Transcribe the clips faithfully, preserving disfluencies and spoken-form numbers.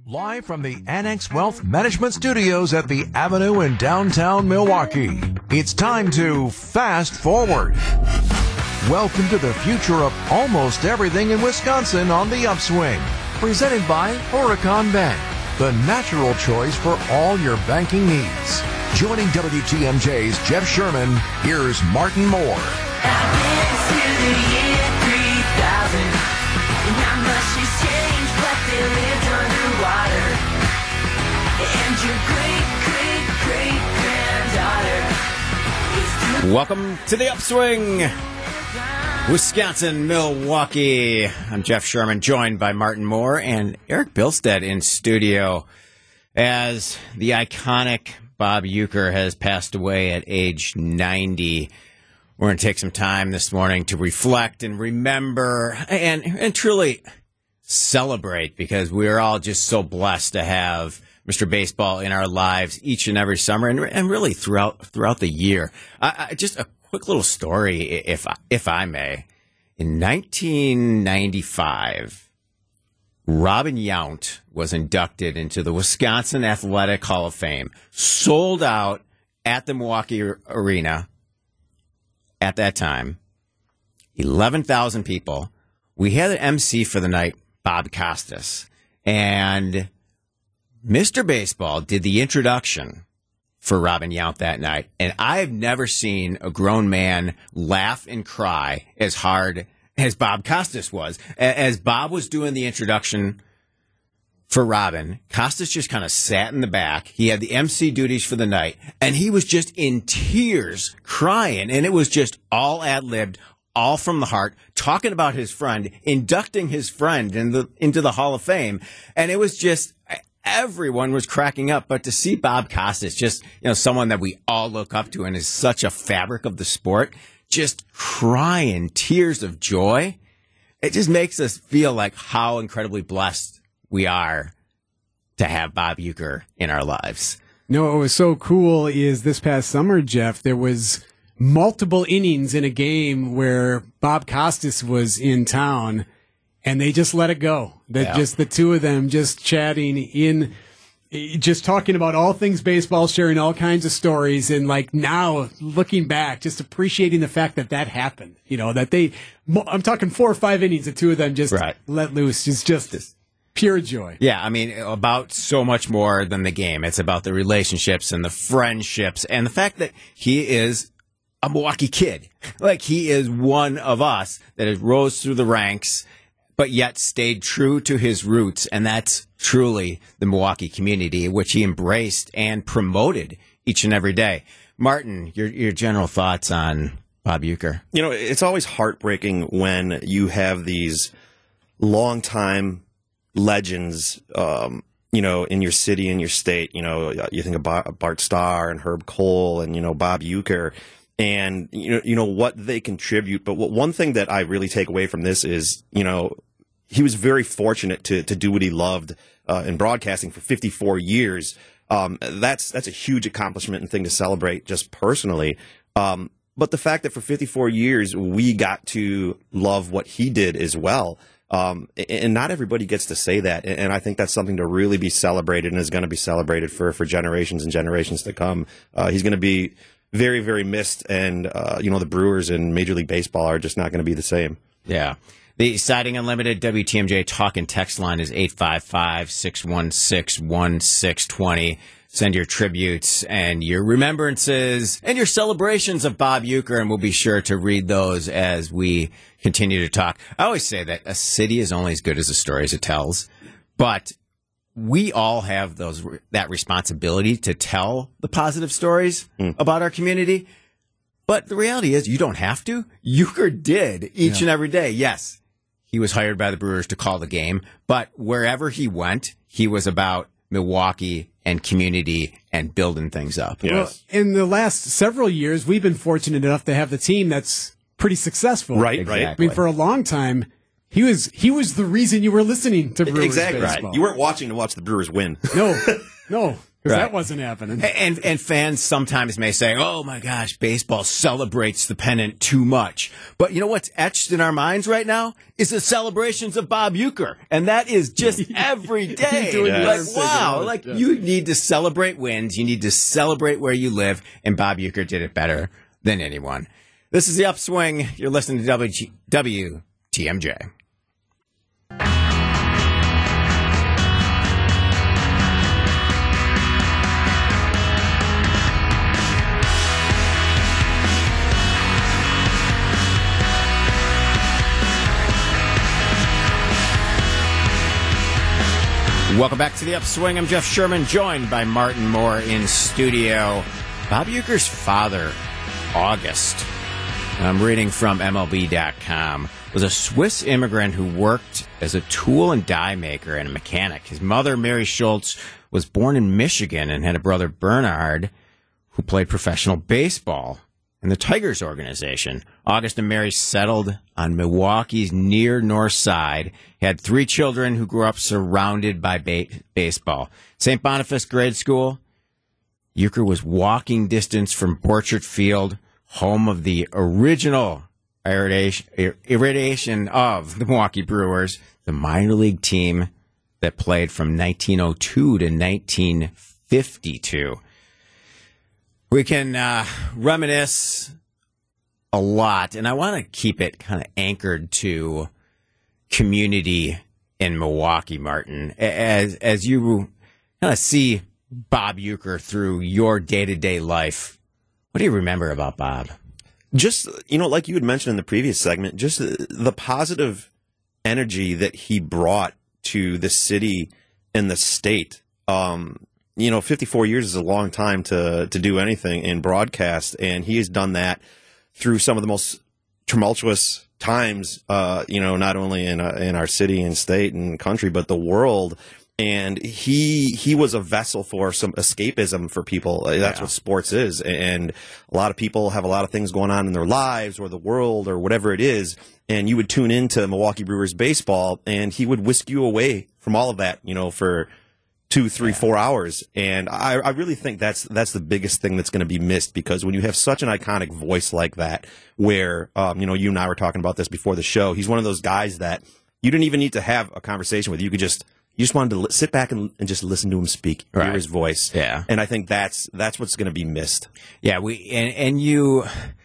Live from the Annex Wealth Management Studios at the Avenue in downtown Milwaukee, it's time to fast forward. Welcome to the future of almost everything in Wisconsin on the upswing. Presented by Horicon Bank, the natural choice for all your banking needs. Joining W T M J's Jeff Sherman, here's Martin Moore. I've been to the year three thousand, and not much has changed, but they lived underwater. And your great, great, great granddaughter is doing. Welcome to the upswing, Wisconsin, Milwaukee. I'm Jeff Sherman, joined by Martin Moore and Eric Bilstead in studio as the iconic Bob Uecker has passed away at age ninety. We're going to take some time this morning to reflect and remember and, and truly celebrate, because we are all just so blessed to have Mister Baseball in our lives each and every summer and, and really throughout throughout the year. I, I, just a quick little story, if if I may. In nineteen ninety-five, Robin Yount was inducted into the Wisconsin Athletic Hall of Fame, sold out at the Milwaukee Arena at that time, eleven thousand people. We had an M C for the night, Bob Costas, and Mister Baseball did the introduction for Robin Yount that night, and I've never seen a grown man laugh and cry as hard as Bob Costas was. As Bob was doing the introduction for Robin, Costas just kind of sat in the back. He had the M C duties for the night, and he was just in tears, crying, and it was just all ad-libbed, all from the heart, talking about his friend, inducting his friend in the, into the Hall of Fame, and it was just... everyone was cracking up. But to see Bob Costas, just, you know, someone that we all look up to and is such a fabric of the sport, just crying tears of joy, it just makes us feel like how incredibly blessed we are to have Bob Uecker in our lives. No, what was so cool is this past summer, Jeff, there was multiple innings in a game where Bob Costas was in town, and they just let it go. That Yeah. just the two of them just chatting in, just talking about all things baseball, sharing all kinds of stories, and like now looking back, just appreciating the fact that that happened. You know, that they, I'm talking four or five innings, the two of them just Right. let loose. It's just pure joy. Yeah, I mean, about so much more than the game. It's about the relationships and the friendships and the fact that he is a Milwaukee kid. Like, he is one of us that has rose through the ranks, but yet stayed true to his roots, and that's truly the Milwaukee community, which he embraced and promoted each and every day. Martin, your your general thoughts on Bob Uecker? You know, it's always heartbreaking when you have these longtime legends, um, you know, in your city, in your state. You know, you think of Bart Starr and Herb Cole and, you know, Bob Uecker, and, you know, you know what they contribute. But what, one thing that I really take away from this is, you know, he was very fortunate to to do what he loved uh, in broadcasting for fifty-four years. Um, that's that's a huge accomplishment and thing to celebrate just personally. Um, but the fact that for fifty-four years we got to love what he did as well, um, and not everybody gets to say that. And I think that's something to really be celebrated, and is going to be celebrated for for generations and generations to come. Uh, he's going to be very, very missed, and uh, you know, the Brewers and Major League Baseball are just not going to be the same. Yeah. The Siding Unlimited W T M J talk and text line is eight five five, six one six, one six two zero. Send your tributes and your remembrances and your celebrations of Bob Uecker, and we'll be sure to read those as we continue to talk. I always say that a city is only as good as the stories it tells, but we all have those that responsibility to tell the positive stories mm. about our community. But the reality is, you don't have to. Uecker did each yeah. and every day. Yes, he was hired by the Brewers to call the game, but wherever he went, he was about Milwaukee and community and building things up. Yes. Well, in the last several years, we've been fortunate enough to have the team that's pretty succcessful. Right, exactly. right. I mean, for a long time, he was he was the reason you were listening to Brewers exactly baseball. right. You weren't watching to watch the Brewers win. No, no. Because Right. that wasn't happening. And and fans sometimes may say, "Oh my gosh, baseball celebrates the pennant too much." But you know what's etched in our minds right now is the celebrations of Bob Uecker, and that is just every day. Doing the Like arm thing, wow, yeah. like Yeah. you need to celebrate wins. You need to celebrate where you live, and Bob Uecker did it better than anyone. This is the Upswing. You're listening to W G- W T M J. Welcome back to the Upswing. I'm Jeff Sherman, joined by Martin Moore in studio. Bob Uecker's father, August, I'm reading from M L B dot com, was a Swiss immigrant who worked as a tool and die maker and a mechanic. His mother, Mary Schultz, was born in Michigan and had a brother, Bernard, who played professional baseball in the Tigers organization. August and Mary settled on Milwaukee's near north side, had three children who grew up surrounded by ba- baseball. Saint Boniface Grade School, Uecker was walking distance from Borchert Field, home of the original irradiation, irradiation of the Milwaukee Brewers, the minor league team that played from nineteen oh two to nineteen fifty-two. We can uh, reminisce a lot, and I want to keep it kind of anchored to community in Milwaukee, Martin. As as you kind of see Bob Uecker through your day-to-day life, what do you remember about Bob? Just, you know, like you had mentioned in the previous segment, just the, the positive energy that he brought to the city and the state. Um, you know, fifty-four years is a long time to, to do anything in broadcast, and he has done that through some of the most tumultuous times, uh, you know, not only in, uh, in our city and state and country, but the world. And he he was a vessel for some escapism for people. That's Yeah. what sports is. And a lot of people have a lot of things going on in their lives or the world or whatever it is. And you would tune into Milwaukee Brewers baseball, and he would whisk you away from all of that, you know, for two, three, four hours. And I, I really think that's that's the biggest thing that's going to be missed, because when you have such an iconic voice like that, where, um, you know, you and I were talking about this before the show, he's one of those guys that you didn't even need to have a conversation with. You could just You just wanted to li- sit back and, and just listen to him speak, Right. hear his voice. Yeah. And I think that's that's what's going to be missed. Yeah, we and, and you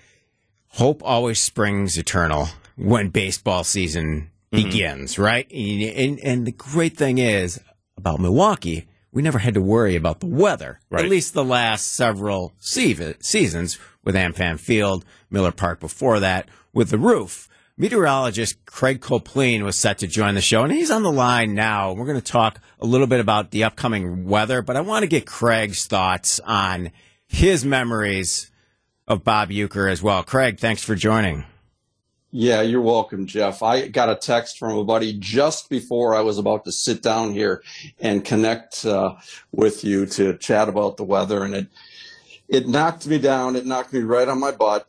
hope always springs eternal when baseball season Mm-hmm. begins, right? And, and and the great thing is about Milwaukee, we never had to worry about the weather. Right. At least the last several se- seasons with AmFam Field, Miller Park before that, with the roof. Meteorologist Craig Copleen was set to join the show, and he's on the line now. We're going to talk a little bit about the upcoming weather, but I want to get Craig's thoughts on his memories of Bob Uecker as well. Craig, thanks for joining. Yeah, you're welcome, Jeff. I got a text from a buddy just before I was about to sit down here and connect uh, with you to chat about the weather, and it it knocked me down. It knocked me right on my butt.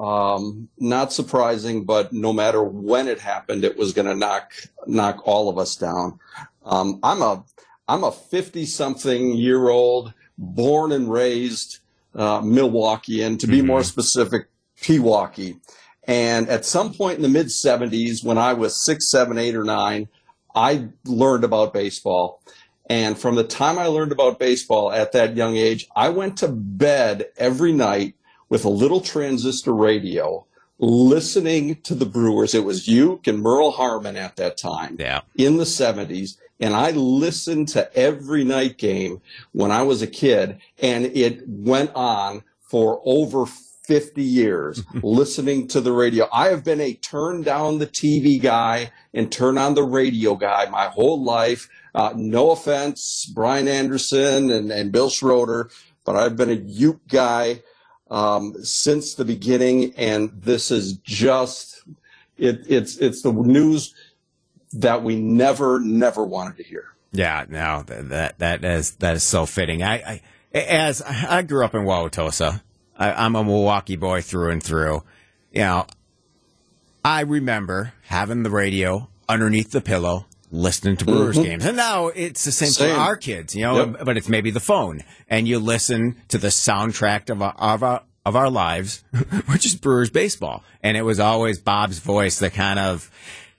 Um, not surprising, but no matter when it happened, it was going to knock knock all of us down. Um, I'm a I'm a fifty-something year old, born and raised uh, Milwaukeean, to be more specific, Pewaukee. And at some point in the mid seventies, when I was six, seven, eight, or nine, I learned about baseball. And from the time I learned about baseball at that young age, I went to bed every night with a little transistor radio, listening to the Brewers. It was Uke and Merle Harmon at that time, Yeah. in the seventies. And I listened to every night game when I was a kid, and it went on for over fifty years listening to the radio. I have been a turn down the T V guy and turn on the radio guy my whole life. Uh, no offense, Brian Anderson and, and Bill Schroeder, but I've been a Uke guy um, since the beginning, and this is just it, it's it's the news that we never never wanted to hear. Yeah, no, that that, that is that is so fitting. I, I as I grew up in Wauwatosa. I, I'm a Milwaukee boy through and through. You know, I remember having the radio underneath the pillow, listening to Brewers Mhm. games. And now it's the same, Same. for our kids, you know, Yep. but it's maybe the phone. And you listen to the soundtrack of our, of our, of our lives, which is Brewers baseball. And it was always Bob's voice that kind of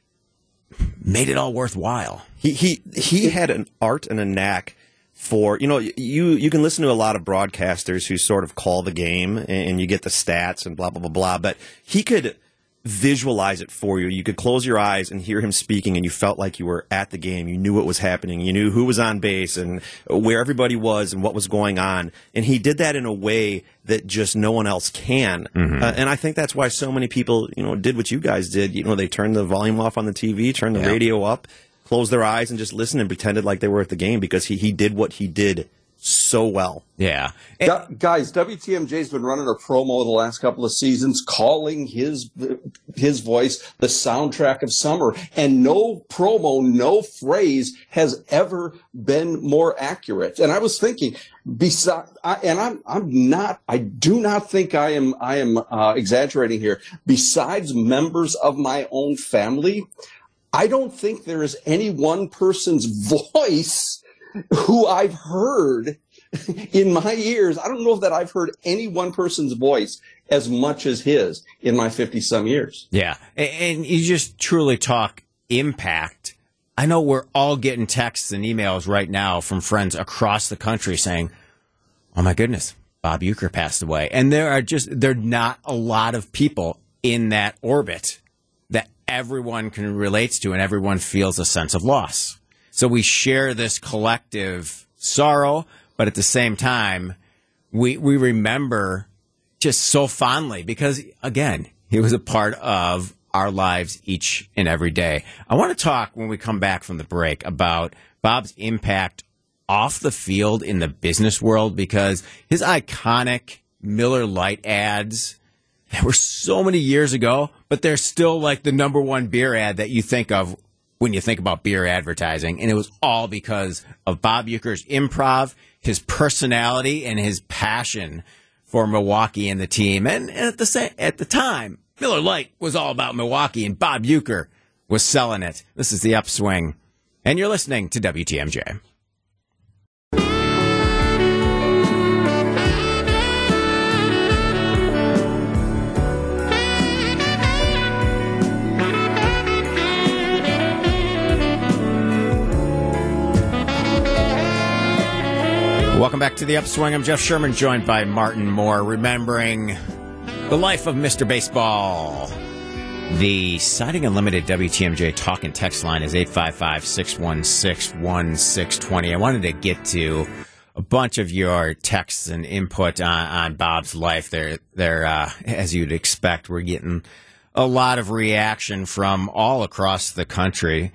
made it all worthwhile. He he he had an art and a knack for, you know, you you can listen to a lot of broadcasters who sort of call the game and you get the stats and blah blah blah blah, but he could visualize it for you. You could close your eyes and hear him speaking and you felt like you were at the game. You knew what was happening. You knew who was on base and where everybody was and what was going on. And he did that in a way that just no one else can. Mm-hmm. Uh, and I think that's why so many people, you know, did what you guys did. You know, they turned the volume off on the T V, turned the Yeah. radio up, closed their eyes and just listened and pretended like they were at the game because he, he did what he did so well. Yeah. Gu- Guys, W T M J's been running a promo the last couple of seasons, calling his his voice the soundtrack of summer, and no promo, no phrase has ever been more accurate. And I was thinking, beside, I, and I'm I'm not, I do not think I am I am uh, exaggerating here. Besides members of my own family, I don't think there is any one person's voice who I've heard in my years. I don't know that I've heard any one person's voice as much as his in my fifty-some years. Yeah. And, and you just truly talk impact. I know we're all getting texts and emails right now from friends across the country saying, oh my goodness, Bob Uecker passed away. And there are just, there are not a lot of people in that orbit that everyone can relate to and everyone feels a sense of loss. So we share this collective sorrow, but at the same time, we we remember just so fondly because, again, he was a part of our lives each and every day. I want to talk when we come back from the break about Bob's impact off the field in the business world because his iconic Miller Lite ads, they were so many years ago, but they're still like the number one beer ad that you think of when you think about beer advertising. And it was all because of Bob Uecker's improv, his personality, and his passion for Milwaukee and the team. And, and at the same, at the time, Miller Lite was all about Milwaukee, and Bob Uecker was selling it. This is The Upswing, and you're listening to W T M J. Welcome back to The Upswing. I'm Jeff Sherman, joined by Martin Moore, remembering the life of Mister Baseball. The Siding Unlimited W T M J talk and text line is eight five five, six one six, one six two zero. I wanted to get to a bunch of your texts and input on, on Bob's life. They're, they're uh, as you'd expect, we're getting a lot of reaction from all across the country.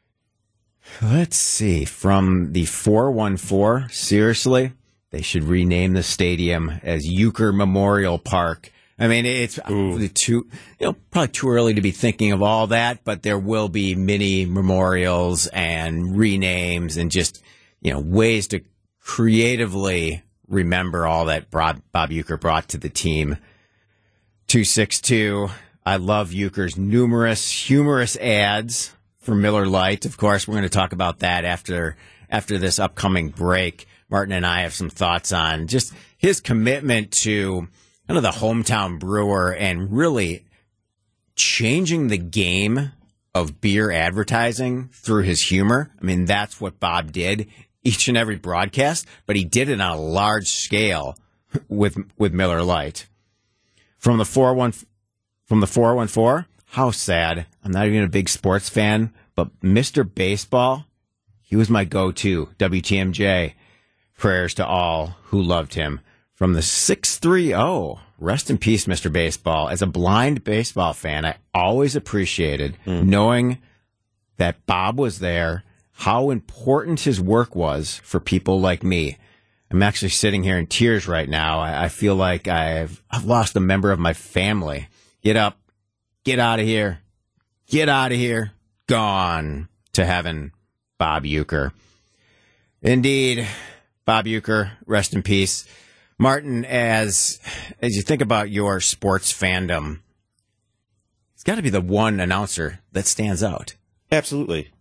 Let's see. From the four one four, seriously, they should rename the stadium as Uecker Memorial Park. I mean, it's probably too, you know, probably too early to be thinking of all that, but there will be many memorials and renames and just, you know, ways to creatively remember all that Bob Uecker brought to the team. two six two, I love Uecker's numerous humorous ads for Miller Lite. Of course, we're going to talk about that after after this upcoming break. Martin and I have some thoughts on just his commitment to kind of the hometown brewer and really changing the game of beer advertising through his humor. I mean, that's what Bob did each and every broadcast, but he did it on a large scale with with Miller Lite. From the four one from the four one four, how sad. I'm not even a big sports fan, but Mister Baseball, he was my go-to. W T M J, prayers to all who loved him. From the six three zero, rest in peace, Mister Baseball. As a blind baseball fan, I always appreciated mm. knowing that Bob was there, how important his work was for people like me. I'm actually sitting here in tears right now. I, I feel like I've, I've lost a member of my family. Get up. Get out of here. Get out of here. Gone to heaven, Bob Uecker. Indeed, Bob Uecker, rest in peace. Martin, as as you think about your sports fandom, it's got to be the one announcer that stands out. Absolutely.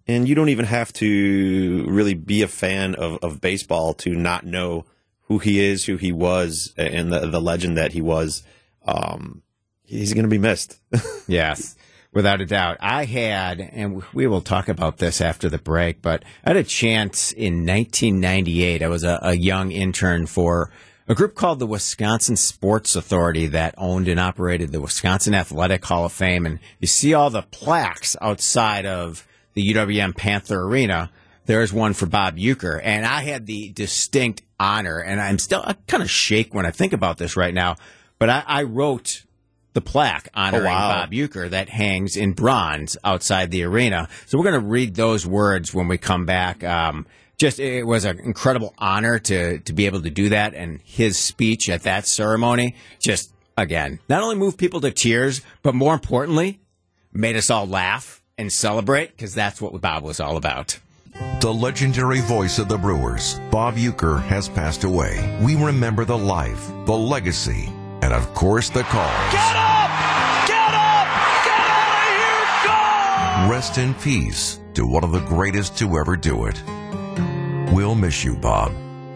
and you don't even have to really be a fan of, of baseball to not know who he is, who he was, and the, the legend that he was. Um, he's going to be missed. Yes, without a doubt. I had, and we will talk about this after the break, but I had a chance in nineteen ninety-eight. I was a, a young intern for a group called the Wisconsin Sports Authority that owned and operated the Wisconsin Athletic Hall of Fame. And you see all the plaques outside of the U W M Panther Arena. There's one for Bob Uecker. And I had the distinct honor, and I'm still, I kind of shake when I think about this right now, but I, I wrote the plaque honoring Oh, wow. Bob Uecker that hangs in bronze outside the arena. So we're going to read those words when we come back. Um, Just, it was an incredible honor to, to be able to do that. And his speech at that ceremony just, again, not only moved people to tears, but more importantly, made us all laugh and celebrate, because that's what Bob was all about. The legendary voice of the Brewers, Bob Uecker, has passed away. We remember the life, the legacy, and of course the cause. Get up! Get up! Get out of here! Go! Rest in peace to one of the greatest to ever do it. We'll miss you, Bob.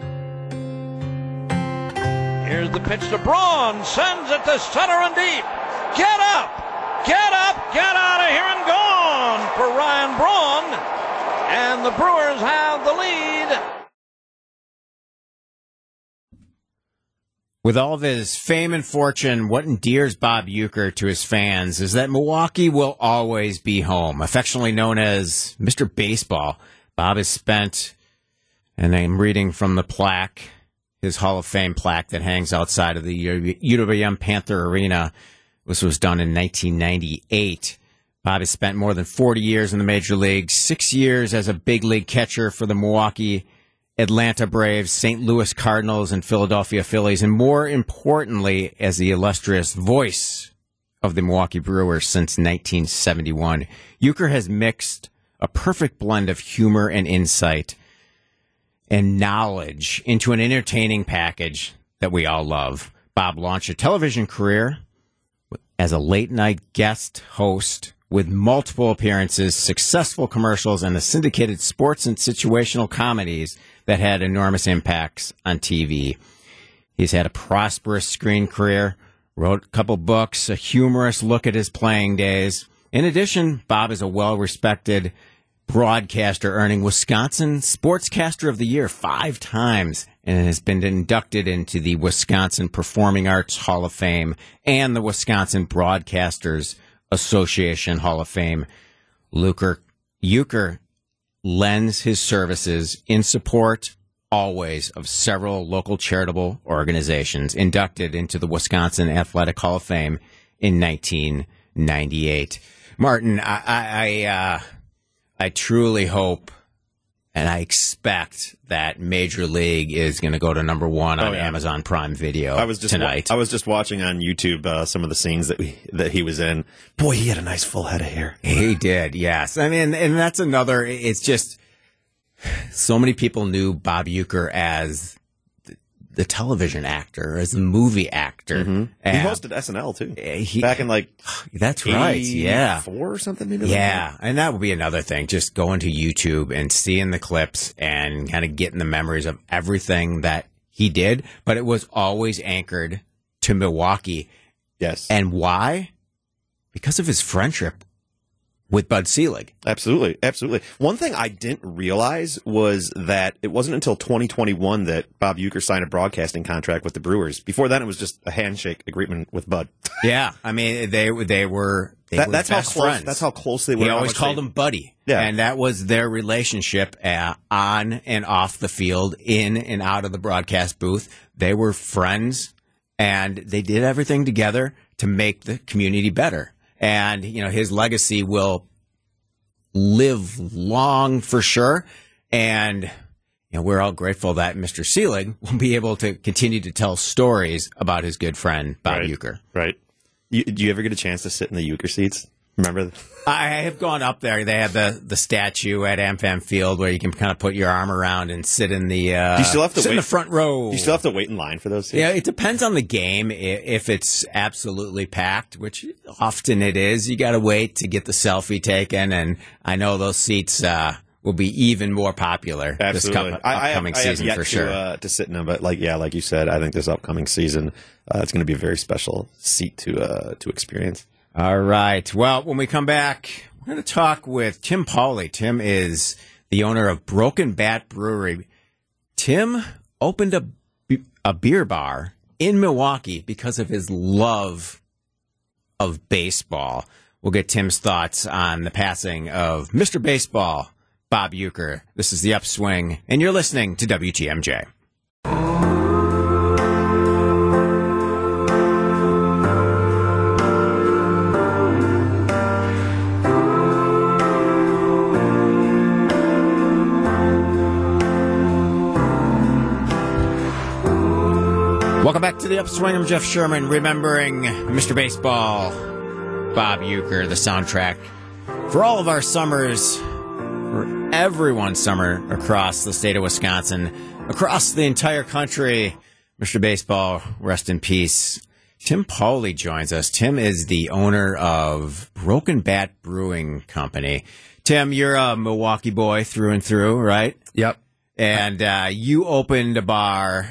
Here's the pitch to Braun. Sends it to center and deep. Get up! Get up! Get out of here and gone for Ryan Braun. And the Brewers have the lead. With all of his fame and fortune, what endears Bob Uecker to his fans is that Milwaukee will always be home. Affectionately known as Mister Baseball, Bob has spent, and I'm reading from the plaque, his Hall of Fame plaque that hangs outside of the U W M Panther Arena. This was done in nineteen ninety-eight. Bob has spent more than forty years in the major leagues, six years as a big league catcher for the Milwaukee, Atlanta Braves, Saint Louis Cardinals, and Philadelphia Phillies, and more importantly, as the illustrious voice of the Milwaukee Brewers since nineteen seventy-one. Uecker has mixed a perfect blend of humor and insight and knowledge into an entertaining package that we all love. Bob launched a television career as a late-night guest host with multiple appearances, successful commercials, and the syndicated sports and situational comedies that had enormous impacts on T V. He's had a prosperous screen career, wrote a couple books, a humorous look at his playing days. In addition, Bob is a well-respected broadcaster, earning Wisconsin Sportscaster of the Year five times, and has been inducted into the Wisconsin Performing Arts Hall of Fame and the Wisconsin Broadcasters Association Hall of Fame. Uecker, Uecker lends his services in support always of several local charitable organizations, inducted into the Wisconsin Athletic Hall of Fame in nineteen ninety-eight. Martin, I, I, I, uh, I truly hope and I expect that Major League is going to go to number one on Oh, yeah. Amazon Prime Video I was just tonight. Wa- I was just watching on YouTube uh, some of the scenes that we that he was in. Boy, he had a nice full head of hair. He did, yes. I mean, and that's another, it's just, so many people knew Bob Uecker as the, the television actor, as the movie actor. Mm-hmm. He And hosted S N L too, he- back in like That's right, yeah. four or something. Maybe Yeah, and that would be another thing, just going to YouTube and seeing the clips and kind of getting the memories of everything that he did. But it was always anchored to Milwaukee. Yes, And why? Because of his friendship with Bud Selig. absolutely, absolutely. One thing I didn't realize was that it wasn't until twenty twenty-one that Bob Uecker signed a broadcasting contract with the Brewers. Before then, it was just a handshake agreement with Bud. Yeah, I mean, they they were they That, were that's how best close. friends. That's how close they were. He how always much called they- him Buddy. Yeah. And that was their relationship uh, on and off the field, in and out of the broadcast booth. They were friends, and they did everything together to make the community better. And, you know, his legacy will live long for sure. And, you know, we're all grateful that Mister Selig will be able to continue to tell stories about his good friend, Bob Right. Uecker. Right. You, do you ever get a chance to sit in the Uecker seats? Remember? I have gone up there. They have the, the statue at AmFam Field where you can kind of put your arm around and sit in the uh, Do you still have to sit wait in the front row. Do you still have to wait in line for those seats? Yeah, it depends on the game. I- If it's absolutely packed, which often it is, you got to wait to get the selfie taken. And I know those seats uh, will be even more popular Absolutely. this cup- I, I upcoming have, I have season yet for to, sure. Uh, to sit in them, but like yeah, like you said, I think this upcoming season uh, it's going to be a very special seat to uh, to experience. All right. Well, when we come back, we're going to talk with Tim Pauley. Tim is the owner of Broken Bat Brewery. Tim opened a, a beer bar in Milwaukee because of his love of baseball. We'll get Tim's thoughts on the passing of Mister Baseball, Bob Uecker. This is The Upswing, and you're listening to W T M J. Welcome back to The Upswing. I'm Jeff Sherman, remembering Mister Baseball, Bob Uecker, the soundtrack for all of our summers, for everyone's summer across the state of Wisconsin, across the entire country. Mister Baseball, rest in peace. Tim Pauley joins us. Tim is the owner of Broken Bat Brewing Company. Tim, you're a Milwaukee boy through and through, right? Yep. And uh, you opened a bar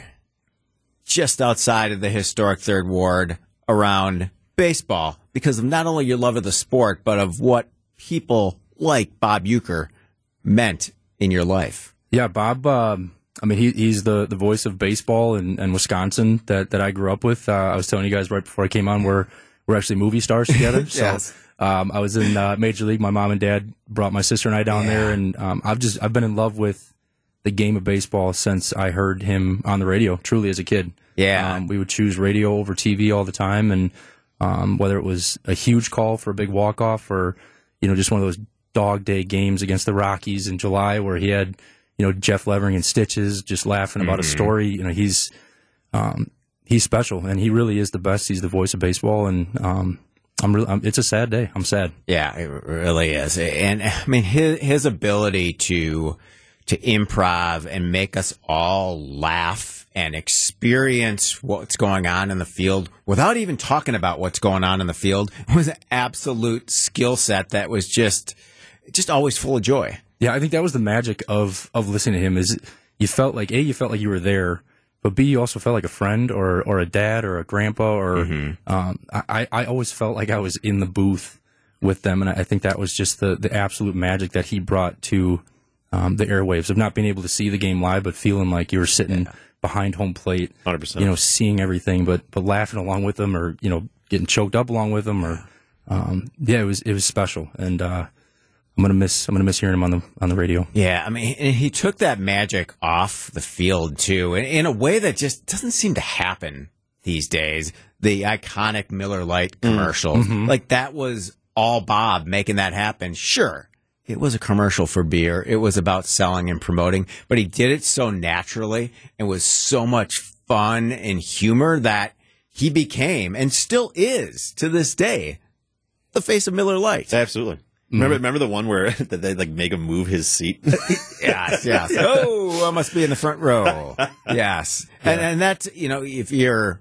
just outside of the historic Third Ward around baseball because of not only your love of the sport, but of what people like Bob Uecker meant in your life. Yeah, Bob, um, I mean, he, he's the, the voice of baseball in, in Wisconsin that, that I grew up with. Uh, I was telling you guys right before I came on, we're, we're actually movie stars together. Yes. So um, I was in uh, Major League. My mom and dad brought my sister and I down Yeah. there, and um, I've just I've been in love with the game of baseball since I heard him on the radio, truly as a kid. Yeah. Um, we would choose radio over T V all the time, and um, whether it was a huge call for a big walk-off or, you know, just one of those dog day games against the Rockies in July where he had, you know, Jeff Levering and Stitches just laughing about Mm-hmm. a story. You know, he's um, he's special, and he really is the best. He's the voice of baseball, and um, I'm really, I'm, it's a sad day. I'm sad. Yeah, it really is. And I mean, his, his ability to to improv and make us all laugh and experience what's going on in the field without even talking about what's going on in the field was an absolute skill set that was just just always full of joy. Yeah, I think that was the magic of of listening to him. Is you felt like A, you felt like you were there, but B, you also felt like a friend or or a dad or a grandpa or um, I I always felt like I was in the booth with them, and I think that was just the the absolute magic that he brought to um, the airwaves of not being able to see the game live, but feeling like you were sitting behind home plate, one hundred percent. you know, seeing everything, but but laughing along with them, or you know, getting choked up along with them, or um, yeah, it was it was special, and uh, I'm gonna miss I'm gonna miss hearing him on the on the radio. Yeah, I mean, and he took that magic off the field too, in, in a way that just doesn't seem to happen these days. The iconic Miller Lite commercials, like that was all Bob making that happen. Sure, it was a commercial for beer. It was about selling and promoting, but he did it so naturally and was so much fun and humor that he became and still is to this day the face of Miller Lite. Absolutely. Remember, remember the one where that they like make him move his seat? Yes, yes. Oh, I must be in the front row. Yes. And, and that's, you know, if you're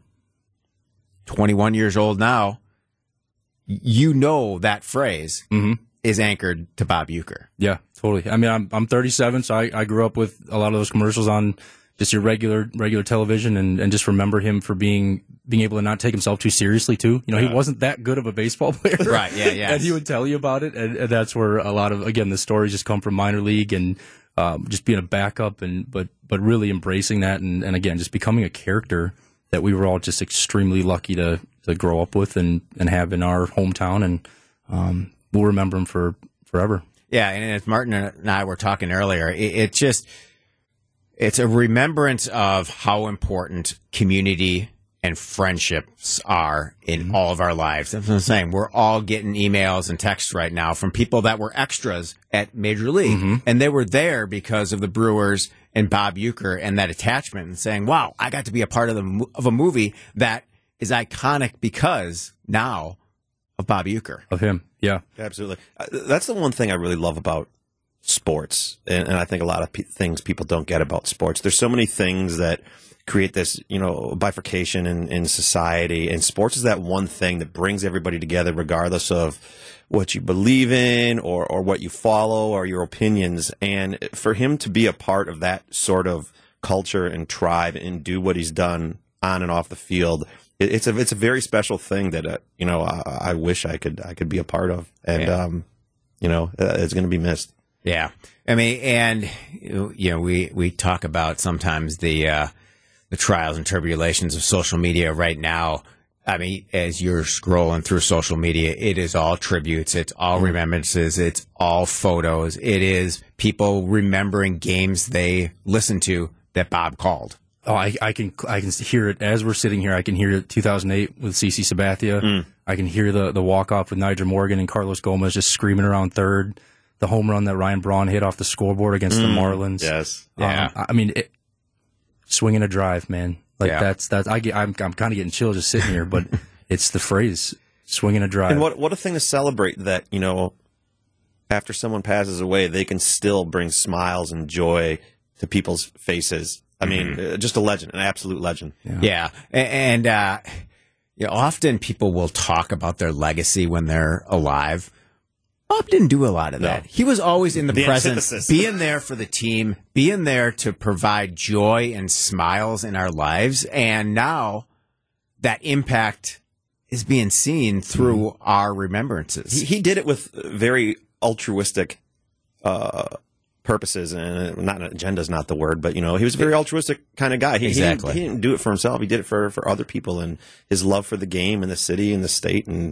twenty-one years old now, you know that phrase is anchored to Bob Uecker. Yeah, totally. I mean, I'm I'm thirty-seven, so I, I grew up with a lot of those commercials on just your regular regular television, and, and just remember him for being being able to not take himself too seriously too. You know, he wasn't that good of a baseball player, Right, yeah, yeah. And he would tell you about it, and, and that's where a lot of again the stories just come from minor league and um, just being a backup, and but but really embracing that, and, and again just becoming a character that we were all just extremely lucky to to grow up with and, and have in our hometown, and um, we'll remember him for forever. Yeah, and as Martin and I were talking earlier, it, it just, it's a remembrance of how important community and friendships are in all of our lives. That's what I'm saying. We're all getting emails and texts right now from people that were extras at Major League, and they were there because of the Brewers and Bob Uecker and that attachment, and saying, wow, I got to be a part of, the, of a movie that is iconic because now of Bob Uecker. Of him, yeah. Absolutely. Uh, That's the one thing I really love about sports, and, and I think a lot of pe- things people don't get about sports. There's so many things that create this, you know, bifurcation in, in society, and sports is that one thing that brings everybody together, regardless of what you believe in or, or what you follow or your opinions. And for him to be a part of that sort of culture and tribe and do what he's done on and off the field, it, it's a it's a very special thing that uh, you know I, I wish I could I could be a part of, and Yeah. um, you know uh, it's going to be missed. Yeah. I mean, and, you know, we, we talk about sometimes the, uh, the trials and tribulations of social media right now. I mean, as you're scrolling through social media, it is all tributes. It's all remembrances. It's all photos. It is people remembering games they listened to that Bob called. Oh, I, I can I can hear it as we're sitting here. I can hear two thousand eight with CeCe Sabathia. Mm. I can hear the, the walk-off with Nigel Morgan and Carlos Gomez just screaming around third. The home run that Ryan Braun hit off the scoreboard against the Marlins. Yes. Yeah. Um, I mean, it, swinging a drive, man. Like Yeah. that's that's I get. I'm I'm kind of getting chills just sitting here, but it's the phrase swinging a drive. And what what a thing to celebrate that, you know, after someone passes away, they can still bring smiles and joy to people's faces. I mean, uh, just a legend, an absolute legend. Yeah. A- And, uh, you know, often people will talk about their legacy when they're alive. Bob didn't do a lot of that. He was always in the, The presence, antithesis. being there for the team, being there to provide joy and smiles in our lives. And now that impact is being seen through our remembrances. He, he did it with very altruistic uh, purposes, and not an agenda is not the word, but you know, he was a very altruistic kind of guy. He, Exactly. he, didn't, he didn't do it for himself. He did it for, for other people, and his love for the game and the city and the state. And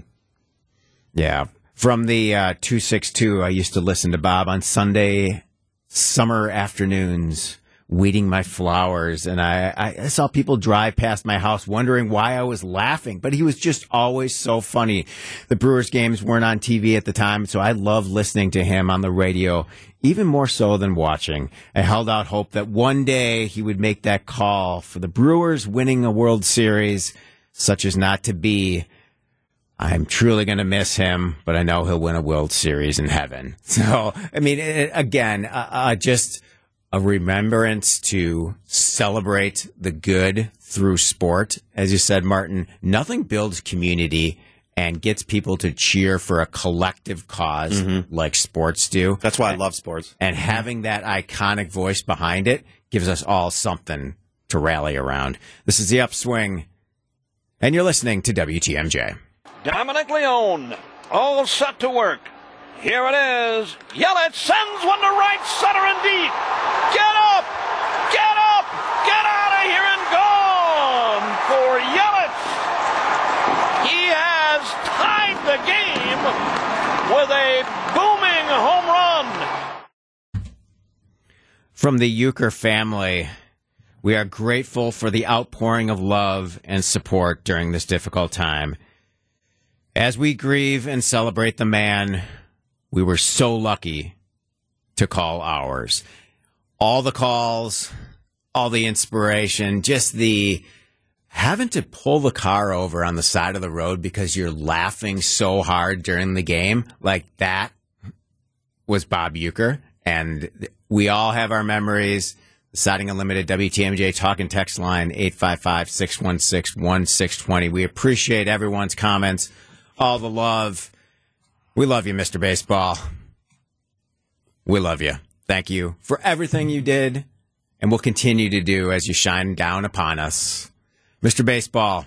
Yeah. From the uh, two sixty-two, I used to listen to Bob on Sunday summer afternoons, weeding my flowers. And I, I saw people drive past my house wondering why I was laughing. But he was just always so funny. The Brewers games weren't on T V at the time, so I loved listening to him on the radio, even more so than watching. I held out hope that one day he would make that call for the Brewers winning a World Series, such as not to be. I'm truly going to miss him, but I know he'll win a World Series in heaven. So, I mean, it, again, uh, uh, just a remembrance to celebrate the good through sport. As you said, Martin, nothing builds community and gets people to cheer for a collective cause like sports do. that's why I love sports. And having that iconic voice behind it gives us all something to rally around. This is The Upswing, and you're listening to W T M J. Dominic Leone, all set to work. Here it is. Yelich sends one to right center and deep. Get up! Get up! Get out of here and gone for Yelich. He has tied the game with a booming home run. From the Uecker family, we are grateful for the outpouring of love and support during this difficult time. As we grieve and celebrate the man we were so lucky to call ours. All the calls, all the inspiration, just the having to pull the car over on the side of the road because you're laughing so hard during the game, like that was Bob Uecker. And we all have our memories. The Siding Unlimited W T M J talk and text line eight five five, six one six, one six two zero. We appreciate everyone's comments. All the love. We love you, Mister Baseball. We love you. Thank you for everything you did and will continue to do as you shine down upon us. Mister Baseball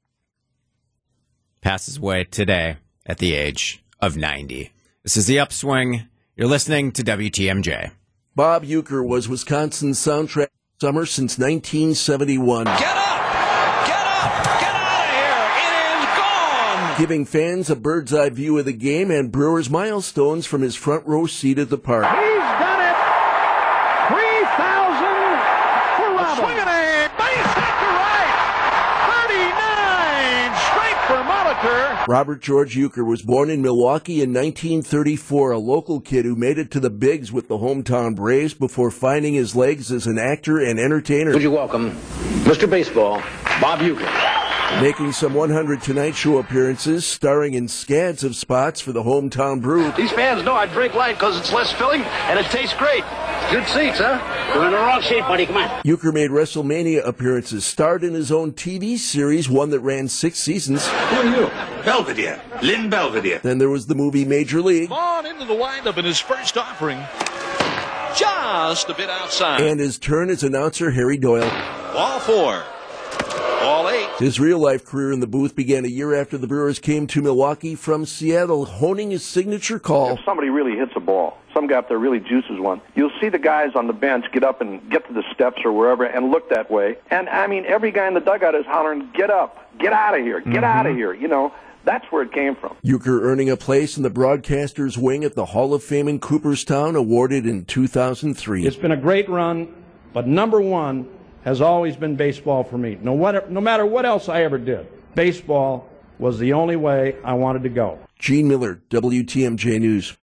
passes away today at the age of ninety. This is The Upswing. You're listening to W T M J. Bob Uecker was Wisconsin's soundtrack summer since nineteen seventy-one. Get up! Get up! Get out of here! It is gone! Giving fans a bird's eye view of the game and Brewers milestones from his front row seat at the park. He's done it! three thousand for Robin. Swing and a base hit to right! thirty-nine straight for Molitor. Robert George Uecker was born in Milwaukee in nineteen thirty-four, a local kid who made it to the bigs with the hometown Braves before finding his legs as an actor and entertainer. Would you welcome Mister Baseball, Bob Uecker? Making some one hundred Tonight Show appearances, starring in scads of spots for the hometown brew. These fans know I drink light because it's less filling and it tastes great. Good seats, huh? We're in the wrong seat, buddy. Come on. Euchre made WrestleMania appearances, starred in his own T V series, one that ran six seasons. Who are you? Belvedere. Lynn Belvedere. Then there was the movie Major League. On into the windup in his first offering. Just a bit outside. And his turn as announcer, Harry Doyle. Ball four. Ball eight. His real-life career in the booth began a year after the Brewers came to Milwaukee from Seattle, honing his signature call. If somebody really hits a ball, some guy up there really juices one, you'll see the guys on the bench get up and get to the steps or wherever and look that way. And, I mean, every guy in the dugout is hollering, get up, get out of here, get mm-hmm. out of here, you know. That's where it came from. Euchre earning a place in the broadcasters' wing at the Hall of Fame in Cooperstown, awarded in two thousand three. It's been a great run, but number one has always been baseball for me. No, what, no matter what else I ever did, baseball was the only way I wanted to go. Gene Miller, W T M J News.